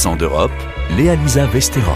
Accent d'Europe, Léa-Lisa Vesterov.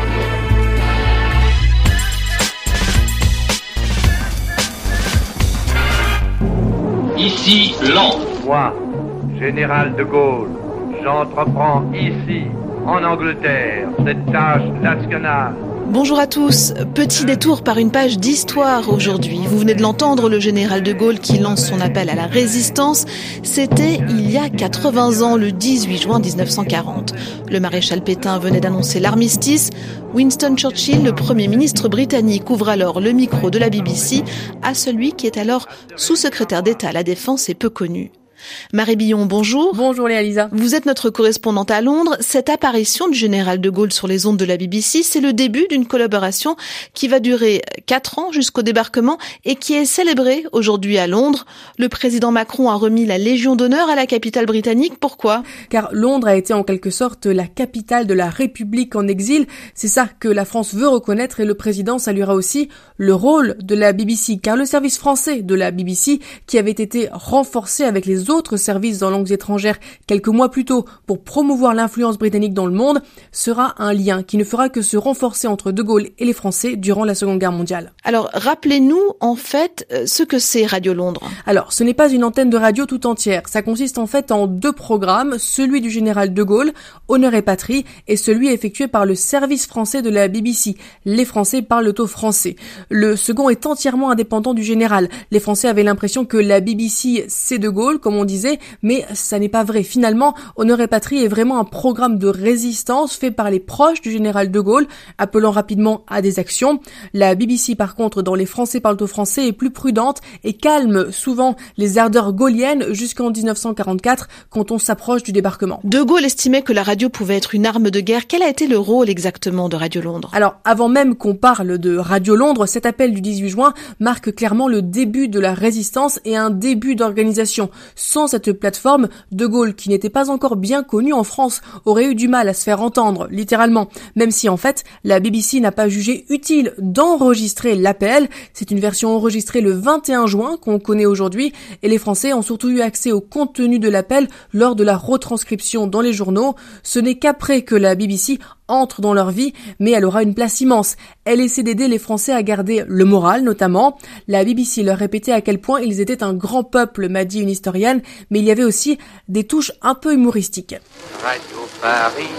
Ici, Londres. Moi, général de Gaulle, j'entreprends ici, en Angleterre, cette tâche nationale. Bonjour à tous. Petit détour par une page d'histoire aujourd'hui. Vous venez de l'entendre, le général de Gaulle qui lance son appel à la résistance. C'était il y a 80 ans, le 18 juin 1940. Le maréchal Pétain venait d'annoncer l'armistice. Winston Churchill, le Premier ministre britannique, ouvre alors le micro de la BBC à celui qui est alors sous-secrétaire d'État à la Défense et peu connu. Marie Billon, bonjour. Bonjour Léa-Lisa. Vous êtes notre correspondante à Londres. Cette apparition du général de Gaulle sur les ondes de la BBC, c'est le début d'une collaboration qui va durer 4 ans jusqu'au débarquement et qui est célébrée aujourd'hui à Londres. Le président Macron a remis la Légion d'honneur à la capitale britannique. Pourquoi ? Car Londres a été en quelque sorte la capitale de la République en exil. C'est ça que la France veut reconnaître et le président saluera aussi le rôle de la BBC. Car le service français de la BBC, qui avait été renforcé avec les autres services en langues étrangères quelques mois plus tôt pour promouvoir l'influence britannique dans le monde, sera un lien qui ne fera que se renforcer entre De Gaulle et les Français durant la Seconde Guerre mondiale. Alors, rappelez-nous en fait ce que c'est Radio Londres. Alors, ce n'est pas une antenne de radio tout entière. Ça consiste en fait en 2 programmes, celui du général de Gaulle, Honneur et Patrie, et celui effectué par le service français de la BBC. Les Français parlent au français. Le second est entièrement indépendant du général. Les Français avaient l'impression que la BBC, c'est De Gaulle, comme on disait, mais ça n'est pas vrai. Finalement, Honneur et Patrie est vraiment un programme de résistance fait par les proches du général de Gaulle, appelant rapidement à des actions. La BBC, par contre, dans Les Français parlent au français, est plus prudente et calme souvent les ardeurs gaulliennes jusqu'en 1944, quand on s'approche du débarquement. De Gaulle estimait que la radio pouvait être une arme de guerre. Quel a été le rôle exactement de Radio Londres ? Alors, avant même qu'on parle de Radio Londres, cet appel du 18 juin marque clairement le début de la résistance et un début d'organisation. Sans cette plateforme, De Gaulle, qui n'était pas encore bien connu en France, aurait eu du mal à se faire entendre, littéralement. Même si, en fait, la BBC n'a pas jugé utile d'enregistrer l'appel. C'est une version enregistrée le 21 juin qu'on connaît aujourd'hui. Et les Français ont surtout eu accès au contenu de l'appel lors de la retranscription dans les journaux. Ce n'est qu'après que la BBC entre dans leur vie, mais elle aura une place immense. Elle essaie d'aider les Français à garder le moral, notamment. La BBC leur répétait à quel point ils étaient un grand peuple, m'a dit une historienne, mais il y avait aussi des touches un peu humoristiques. Radio Paris,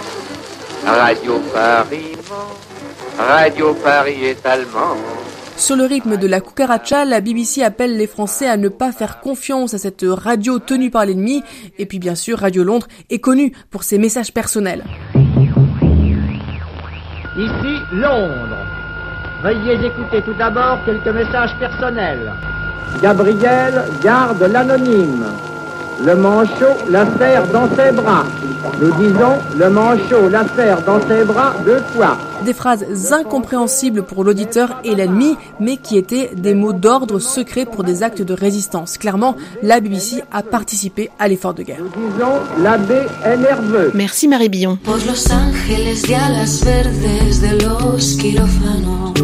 Radio Paris, Radio Paris est allemand. Sur le rythme de la cucaracha, la BBC appelle les Français à ne pas faire confiance à cette radio tenue par l'ennemi. Et puis bien sûr, Radio Londres est connue pour ses messages personnels. Ici, Londres. Veuillez écouter tout d'abord quelques messages personnels. Gabriel garde l'anonyme. Le manchot la serre dans ses bras. Nous disons, le manchot la serre dans ses bras 2 fois. Des phrases incompréhensibles pour l'auditeur et l'ennemi, mais qui étaient des mots d'ordre secrets pour des actes de résistance. Clairement, la BBC a participé à l'effort de guerre. Nous disons, l'abbé est nerveux. Merci Marie Billon. Por los ángeles de alas verdes de los quirófanos.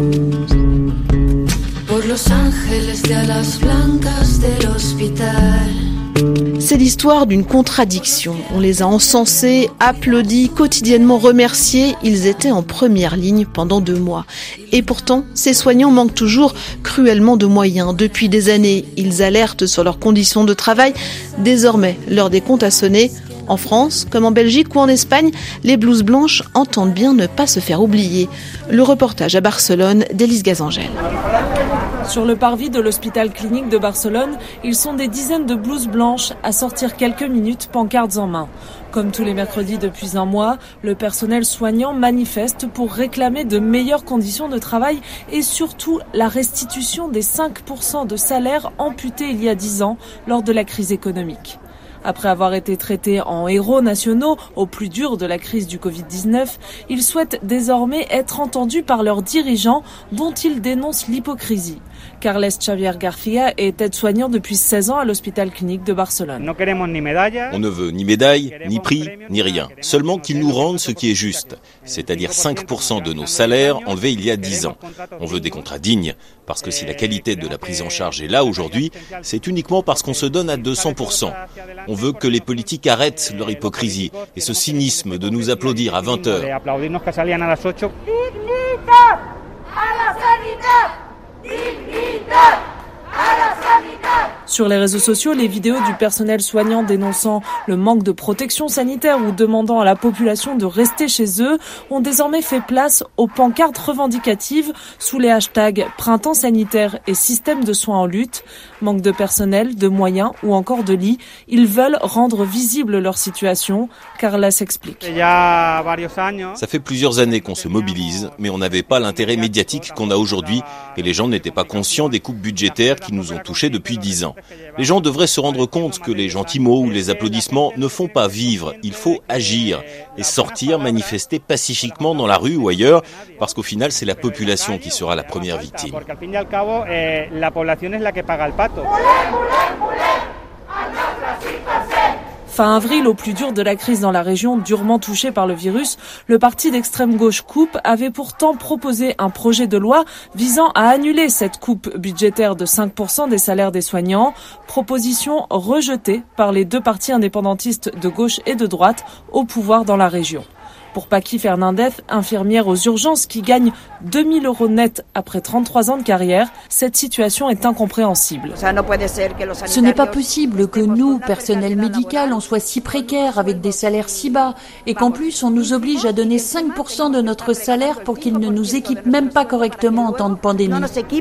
Por los ángeles de alas blancas del hospital. C'est l'histoire d'une contradiction. On les a encensés, applaudis, quotidiennement remerciés. Ils étaient en première ligne pendant 2 mois. Et pourtant, ces soignants manquent toujours cruellement de moyens. Depuis des années, ils alertent sur leurs conditions de travail. Désormais, l'heure des comptes a sonné. En France, comme en Belgique ou en Espagne, les blouses blanches entendent bien ne pas se faire oublier. Le reportage à Barcelone d'Élise Gazangel. Sur le parvis de l'hôpital clinique de Barcelone, ils sont des dizaines de blouses blanches à sortir quelques minutes, pancartes en main. Comme tous les mercredis depuis 1 mois, le personnel soignant manifeste pour réclamer de meilleures conditions de travail et surtout la restitution des 5% de salaire amputés il y a 10 ans lors de la crise économique. Après avoir été traités en héros nationaux au plus dur de la crise du Covid-19, ils souhaitent désormais être entendus par leurs dirigeants dont ils dénoncent l'hypocrisie. Carles Xavier Garcia est aide-soignant depuis 16 ans à l'hôpital clinique de Barcelone. On ne veut ni médaille, ni prix, ni rien. Seulement qu'ils nous rendent ce qui est juste, c'est-à-dire 5% de nos salaires enlevés il y a 10 ans. On veut des contrats dignes, parce que si la qualité de la prise en charge est là aujourd'hui, c'est uniquement parce qu'on se donne à 200%. On veut que les politiques arrêtent leur hypocrisie et ce cynisme de nous applaudir à 20h. Sur les réseaux sociaux, les vidéos du personnel soignant dénonçant le manque de protection sanitaire ou demandant à la population de rester chez eux ont désormais fait place aux pancartes revendicatives sous les hashtags printemps sanitaire et système de soins en lutte. Manque de personnel, de moyens ou encore de lits, ils veulent rendre visible leur situation. Carla s'explique. Ça fait plusieurs années qu'on se mobilise, mais on n'avait pas l'intérêt médiatique qu'on a aujourd'hui et les gens n'étaient pas conscients des coupes budgétaires qui nous ont touchés depuis 10 ans. Les gens devraient se rendre compte que les gentils mots ou les applaudissements ne font pas vivre. Il faut agir et sortir, manifester pacifiquement dans la rue ou ailleurs, parce qu'au final, c'est la population qui sera la première victime. Fin avril, au plus dur de la crise dans la région durement touchée par le virus, le parti d'extrême gauche COUP avait pourtant proposé un projet de loi visant à annuler cette coupe budgétaire de 5% des salaires des soignants, proposition rejetée par les deux partis indépendantistes de gauche et de droite au pouvoir dans la région. Pour Paqui Fernandez, infirmière aux urgences qui gagne 2 000 € net après 33 ans de carrière, cette situation est incompréhensible. Ce n'est pas possible que nous, personnel médical, on soit si précaires avec des salaires si bas et qu'en plus on nous oblige à donner 5% de notre salaire pour qu'ils ne nous équipent même pas correctement en temps de pandémie.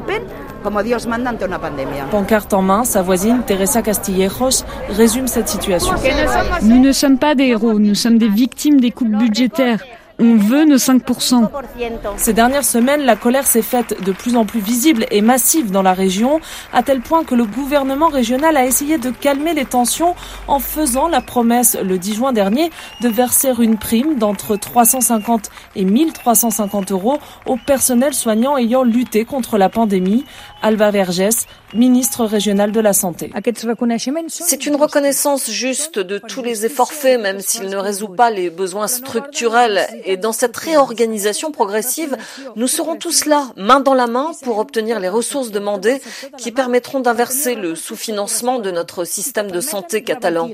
Pancarte en main, sa voisine Teresa Castillejos résume cette situation. Nous ne sommes pas des héros, nous sommes des victimes des coupes budgétaires. On veut nos 5%. Ces dernières semaines, la colère s'est faite de plus en plus visible et massive dans la région, à tel point que le gouvernement régional a essayé de calmer les tensions en faisant la promesse le 10 juin dernier de verser une prime d'entre 350 et 1 350 € au personnel soignant ayant lutté contre la pandémie. Alba Vergès, ministre régionale de la Santé. C'est une reconnaissance juste de tous les efforts faits, même s'il ne résout pas les besoins structurels. Et dans cette réorganisation progressive, nous serons tous là, main dans la main, pour obtenir les ressources demandées qui permettront d'inverser le sous-financement de notre système de santé catalan.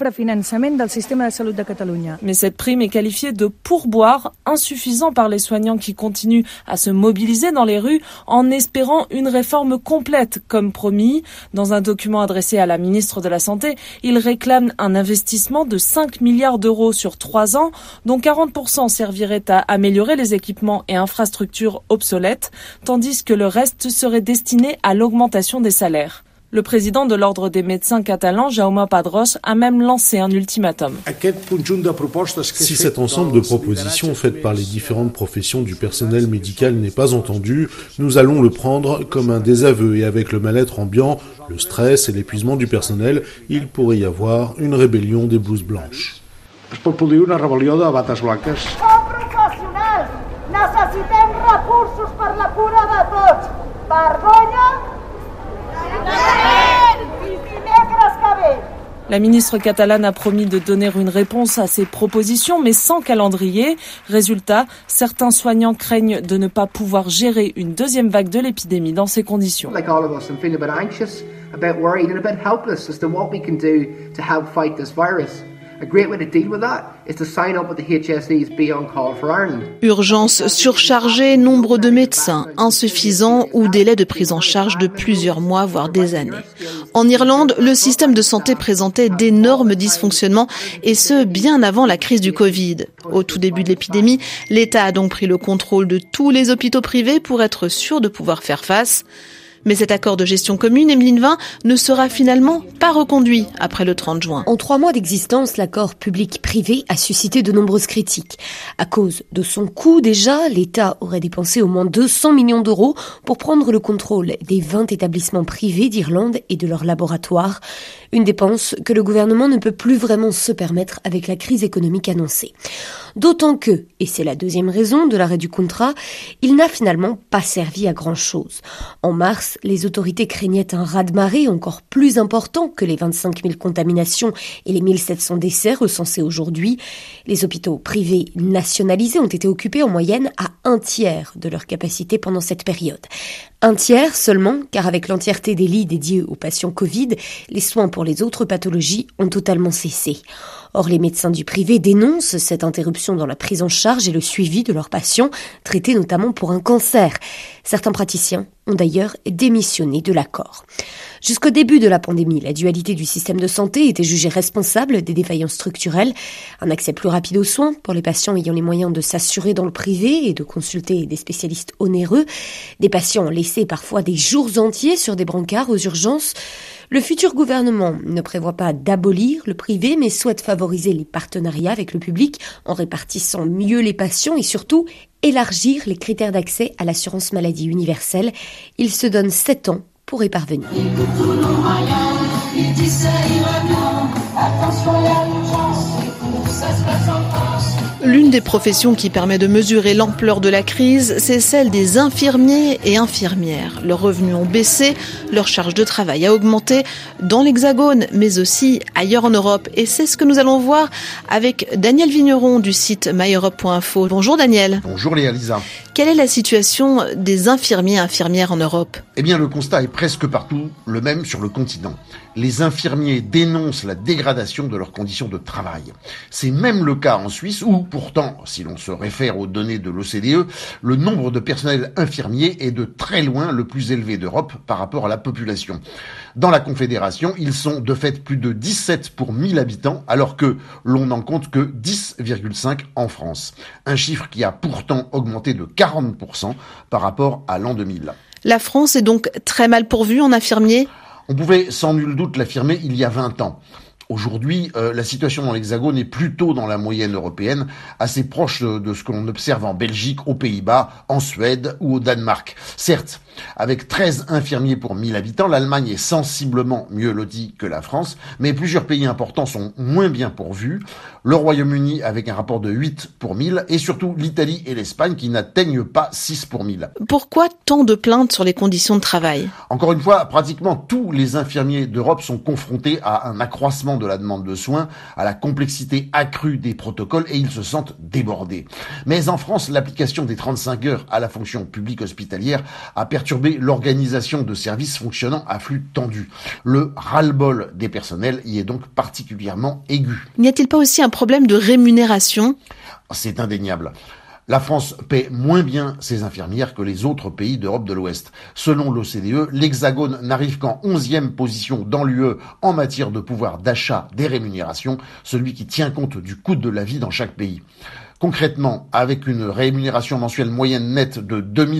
Mais cette prime est qualifiée de pourboire insuffisant par les soignants qui continuent à se mobiliser dans les rues en espérant une réforme complète, comme promis. Dans un document adressé à la ministre de la Santé, ils réclament un investissement de 5 milliards d'euros sur 3 ans, dont 40% servirait à améliorer les équipements et infrastructures obsolètes, tandis que le reste serait destiné à l'augmentation des salaires. Le président de l'Ordre des médecins catalans, Jaume Padros, a même lancé un ultimatum. Si cet ensemble de propositions faites par les différentes professions du personnel médical n'est pas entendu, nous allons le prendre comme un désaveu et avec le mal-être ambiant, le stress et l'épuisement du personnel, il pourrait y avoir une rébellion des blouses blanches. Es pot produir una rebel·lió de bates blanques. Som professionals! Necessitem recursos per la cura de tots! Vergonya! Dimecres que ve! La ministre catalane a promis de donner une réponse à ces propositions, mais sans calendrier. Résultat, certains soignants craignent de ne pas pouvoir gérer une deuxième vague de l'épidémie dans ces conditions. Like all of us, I'm feeling a bit anxious, a bit worried and a bit helpless as to what we can do to help fight this virus. A great way to deal with that is to sign up with the HSE's Be On Call for Ireland. Urgences surchargées, nombre de médecins insuffisants ou délai de prise en charge de plusieurs mois, voire des années. En Irlande, le système de santé présentait d'énormes dysfonctionnements et ce, bien avant la crise du Covid. Au tout début de l'épidémie, l'État a donc pris le contrôle de tous les hôpitaux privés pour être sûr de pouvoir faire face. Mais cet accord de gestion commune, Emeline Vin, ne sera finalement pas reconduit après le 30 juin. En 3 mois d'existence, l'accord public-privé a suscité de nombreuses critiques. À cause de son coût déjà, l'État aurait dépensé au moins 200 millions d'euros pour prendre le contrôle des 20 établissements privés d'Irlande et de leurs laboratoires. Une dépense que le gouvernement ne peut plus vraiment se permettre avec la crise économique annoncée. D'autant que, et c'est la deuxième raison de l'arrêt du contrat, il n'a finalement pas servi à grand-chose. En mars, France, les autorités craignaient un raz-de-marée encore plus important que les 25 000 contaminations et les 1700 décès recensés aujourd'hui. Les hôpitaux privés nationalisés ont été occupés en moyenne à 1/3 de leur capacité pendant cette période. 1/3 seulement, car avec l'entièreté des lits dédiés aux patients Covid, les soins pour les autres pathologies ont totalement cessé. Or, les médecins du privé dénoncent cette interruption dans la prise en charge et le suivi de leurs patients, traités notamment pour un cancer. Certains praticiens ont d'ailleurs démissionné de l'accord. Jusqu'au début de la pandémie, la dualité du système de santé était jugée responsable des défaillances structurelles. Un accès plus rapide aux soins pour les patients ayant les moyens de s'assurer dans le privé et de consulter des spécialistes onéreux. Des patients laissés parfois des jours entiers sur des brancards aux urgences. Le futur gouvernement ne prévoit pas d'abolir le privé, mais souhaite favoriser les partenariats avec le public en répartissant mieux les patients et surtout élargir les critères d'accès à l'assurance maladie universelle. Il se donne 7 ans pour y parvenir. L'une des professions qui permet de mesurer l'ampleur de la crise, c'est celle des infirmiers et infirmières. Leurs revenus ont baissé, leur charge de travail a augmenté dans l'Hexagone, mais aussi ailleurs en Europe. Et c'est ce que nous allons voir avec Daniel Vigneron du site myeurope.info. Bonjour Daniel. Bonjour Léa Lisa. Quelle est la situation des infirmiers et infirmières en Europe ? Eh bien, le constat est presque partout le même sur le continent. Les infirmiers dénoncent la dégradation de leurs conditions de travail. C'est même le cas en Suisse où, pourtant, si l'on se réfère aux données de l'OCDE, le nombre de personnels infirmiers est de très loin le plus élevé d'Europe par rapport à la population. Dans la Confédération, ils sont de fait plus de 17 pour 1000 habitants, alors que l'on n'en compte que 10,5 en France. Un chiffre qui a pourtant augmenté de 40% par rapport à l'an 2000. La France est donc très mal pourvue en infirmiers ? On pouvait sans nul doute l'affirmer il y a 20 ans. Aujourd'hui, la situation dans l'Hexagone est plutôt dans la moyenne européenne, assez proche de ce que l'on observe en Belgique, aux Pays-Bas, en Suède ou au Danemark. Certes, avec 13 infirmiers pour 1000 habitants, l'Allemagne est sensiblement mieux lotie que la France, mais plusieurs pays importants sont moins bien pourvus. Le Royaume-Uni avec un rapport de 8 pour 1000 et surtout l'Italie et l'Espagne qui n'atteignent pas 6 pour 1000. Pourquoi tant de plaintes sur les conditions de travail ? Encore une fois, pratiquement tous les infirmiers d'Europe sont confrontés à un accroissement de la demande de soins, à la complexité accrue des protocoles et ils se sentent débordés. Mais en France, l'application des 35 heures à la fonction publique hospitalière a perturbé l'organisation de services fonctionnant à flux tendu. Le ras-le-bol des personnels y est donc particulièrement aigu. N'y a-t-il pas aussi un problème de rémunération ? C'est indéniable. La France paie moins bien ses infirmières que les autres pays d'Europe de l'Ouest. Selon l'OCDE, l'Hexagone n'arrive qu'en 11e position dans l'UE en matière de pouvoir d'achat des rémunérations, celui qui tient compte du coût de la vie dans chaque pays. Concrètement, avec une rémunération mensuelle moyenne nette de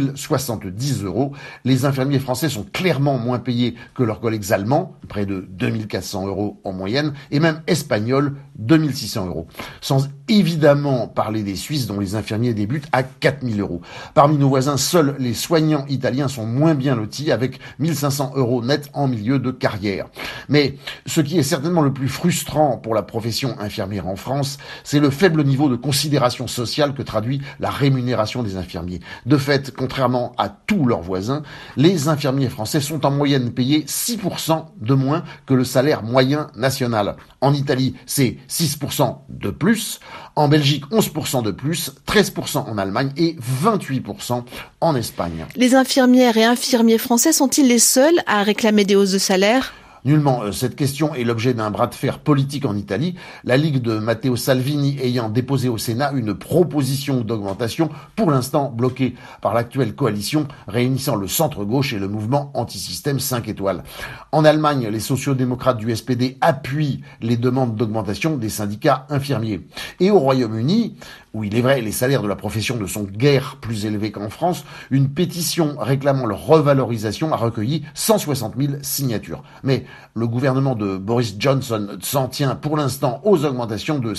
2070 €, les infirmiers français sont clairement moins payés que leurs collègues allemands, près de 2400 € en moyenne, et même espagnols, 2600 €. Sans évidemment parler des Suisses dont les infirmiers débutent à 4000 €. Parmi nos voisins, seuls les soignants italiens sont moins bien lotis avec 1500 € net en milieu de carrière. Mais ce qui est certainement le plus frustrant pour la profession infirmière en France, c'est le faible niveau de considération sociale que traduit la rémunération des infirmiers. De fait, contrairement à tous leurs voisins, les infirmiers français sont en moyenne payés 6% de moins que le salaire moyen national. En Italie, c'est 6% de plus. En Belgique, 11% de plus, 13% en Allemagne et 28% en Espagne. Les infirmières et infirmiers français sont-ils les seuls à réclamer des hausses de salaire ? Nullement. Cette question est l'objet d'un bras de fer politique en Italie, la Ligue de Matteo Salvini ayant déposé au Sénat une proposition d'augmentation, pour l'instant bloquée par l'actuelle coalition réunissant le centre-gauche et le mouvement anti-système 5 étoiles. En Allemagne, les sociodémocrates du SPD appuient les demandes d'augmentation des syndicats infirmiers. Et au Royaume-Uni, où il est vrai les salaires de la profession ne sont guère plus élevés qu'en France, une pétition réclamant leur revalorisation a recueilli 160 000 signatures. Mais le gouvernement de Boris Johnson s'en tient pour l'instant aux augmentations de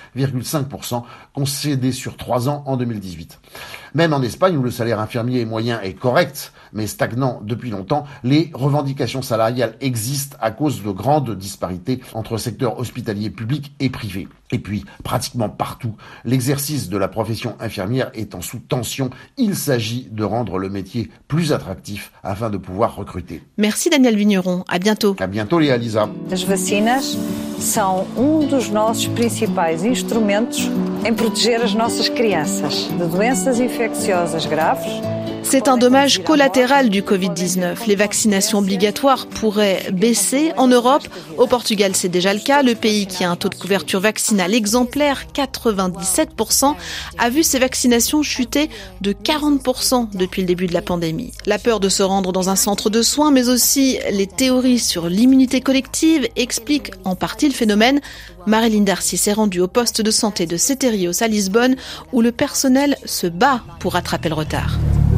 6,5% concédées sur 3 ans en 2018. Même en Espagne, où le salaire infirmier moyen est correct, mais stagnant depuis longtemps, les revendications salariales existent à cause de grandes disparités entre secteurs hospitaliers publics et privés. Et puis, pratiquement partout, l'exercice l'exercice de la profession infirmière étant sous tension, il s'agit de rendre le métier plus attractif afin de pouvoir recruter. Merci Daniel Vigneron, à bientôt. À bientôt Léa Lisa. As vacinas são dos nossos principais instrumentos em proteger as nossas crianças de doenças infecciosas graves. C'est un dommage collatéral du Covid-19. Les vaccinations obligatoires pourraient baisser en Europe. Au Portugal, c'est déjà le cas. Le pays qui a un taux de couverture vaccinale exemplaire, 97%, a vu ses vaccinations chuter de 40% depuis le début de la pandémie. La peur de se rendre dans un centre de soins, mais aussi les théories sur l'immunité collective expliquent en partie le phénomène. Marilyn Darcy s'est rendue au poste de santé de Ceterios à Lisbonne, où le personnel se bat pour rattraper le retard.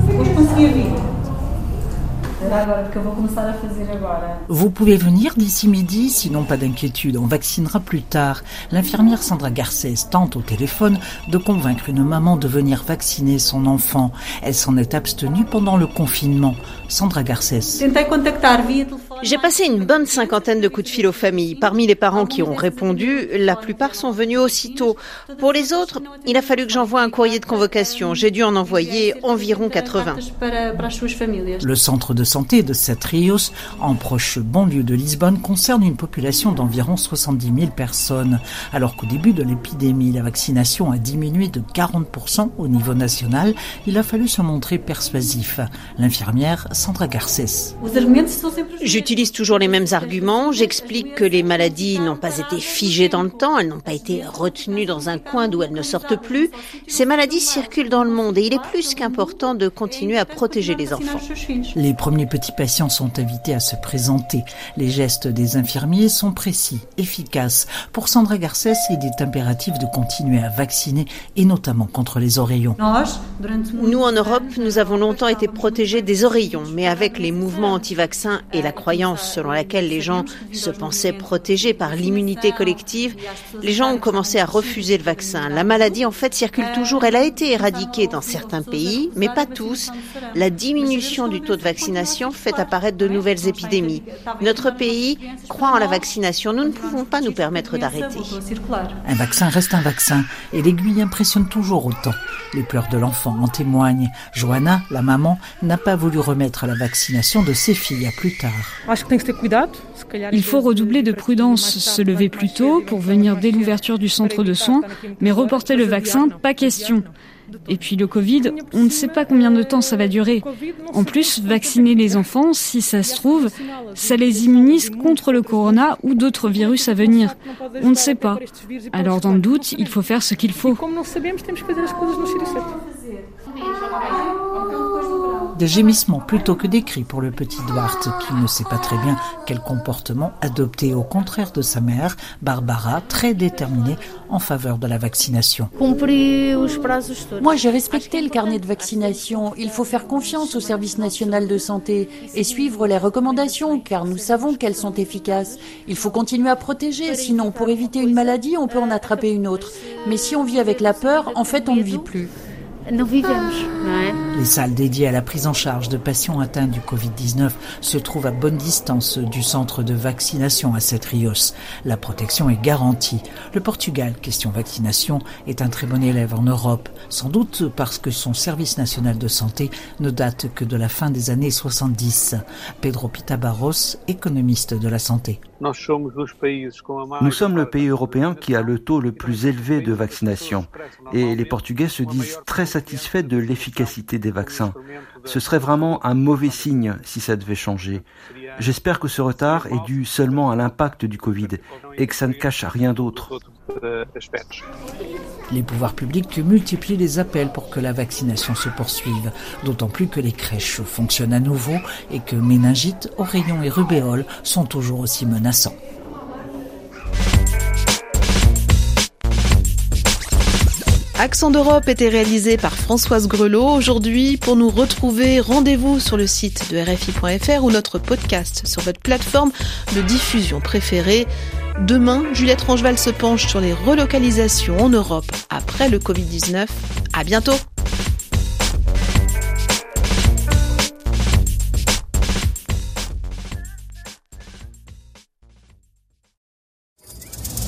Vous pouvez venir d'ici midi, sinon pas d'inquiétude, on vaccinera plus tard. L'infirmière Sandra Garcés tente au téléphone de convaincre une maman de venir vacciner son enfant. Elle s'en est abstenue pendant le confinement. Sandra Garcés. J'ai passé une bonne 50aine de coups de fil aux familles. Parmi les parents qui ont répondu, la plupart sont venus aussitôt. Pour les autres, il a fallu que j'envoie un courrier de convocation. J'ai dû en envoyer environ 80. Le centre de santé de Ceterios, en proche banlieue de Lisbonne, concerne une population d'environ 70 000 personnes. Alors qu'au début de l'épidémie, la vaccination a diminué de 40% au niveau national, il a fallu se montrer persuasif. L'infirmière Sandra Garcés. J'utilise toujours les mêmes arguments. J'explique que les maladies n'ont pas été figées dans le temps, elles n'ont pas été retenues dans un coin d'où elles ne sortent plus. Ces maladies circulent dans le monde et il est plus qu'important de continuer à protéger les enfants. Les premiers petits patients sont invités à se présenter. Les gestes des infirmiers sont précis, efficaces. Pour Sandra Garcés, il est impératif de continuer à vacciner et notamment contre les oreillons. Nous, en Europe, nous avons longtemps été protégés des oreillons, mais avec les mouvements anti-vaccins et la croyance selon laquelle les gens se pensaient protégés par l'immunité collective, les gens ont commencé à refuser le vaccin. La maladie, en fait, circule toujours. Elle a été éradiquée dans certains pays, mais pas tous. La diminution du taux de vaccination fait apparaître de nouvelles épidémies. Notre pays croit en la vaccination. Nous ne pouvons pas nous permettre d'arrêter. Un vaccin reste un vaccin et l'aiguille impressionne toujours autant. Les pleurs de l'enfant en témoignent. Johanna, la maman, n'a pas voulu remettre la vaccination de ses filles à plus tard. Il faut redoubler de prudence, se lever plus tôt pour venir dès l'ouverture du centre de soins, mais reporter le vaccin, pas question. Et puis le Covid, on ne sait pas combien de temps ça va durer. En plus, vacciner les enfants, si ça se trouve, ça les immunise contre le corona ou d'autres virus à venir. On ne sait pas. Alors dans le doute, il faut faire ce qu'il faut. Des gémissements plutôt que des cris pour le petit Duarte, qui ne sait pas très bien quel comportement adopter, au contraire de sa mère, Barbara, très déterminée en faveur de la vaccination. Moi, j'ai respecté le carnet de vaccination. Il faut faire confiance au service national de santé et suivre les recommandations, car nous savons qu'elles sont efficaces. Il faut continuer à protéger, sinon pour éviter une maladie, on peut en attraper une autre. Mais si on vit avec la peur, en fait, on ne vit plus. Les salles dédiées à la prise en charge de patients atteints du Covid-19 se trouvent à bonne distance du centre de vaccination à Ceterios. La protection est garantie. Le Portugal, question vaccination, est un très bon élève en Europe, sans doute parce que son service national de santé ne date que de la fin des années 70. Pedro Pita Barros, économiste de la santé. Nous sommes le pays européen qui a le taux le plus élevé de vaccination et les Portugais se disent très satisfaits de l'efficacité des vaccins. Ce serait vraiment un mauvais signe si ça devait changer. J'espère que ce retard est dû seulement à l'impact du Covid et que ça ne cache rien d'autre. Les pouvoirs publics multiplient les appels pour que la vaccination se poursuive, d'autant plus que les crèches fonctionnent à nouveau et que méningite, oreillons et rubéole sont toujours aussi menaçants. Accent d'Europe était réalisé par Françoise Grelot. Aujourd'hui, pour nous retrouver, rendez-vous sur le site de RFI.fr ou notre podcast sur votre plateforme de diffusion préférée. Demain, Juliette Rangeval se penche sur les relocalisations en Europe après le Covid-19. À bientôt!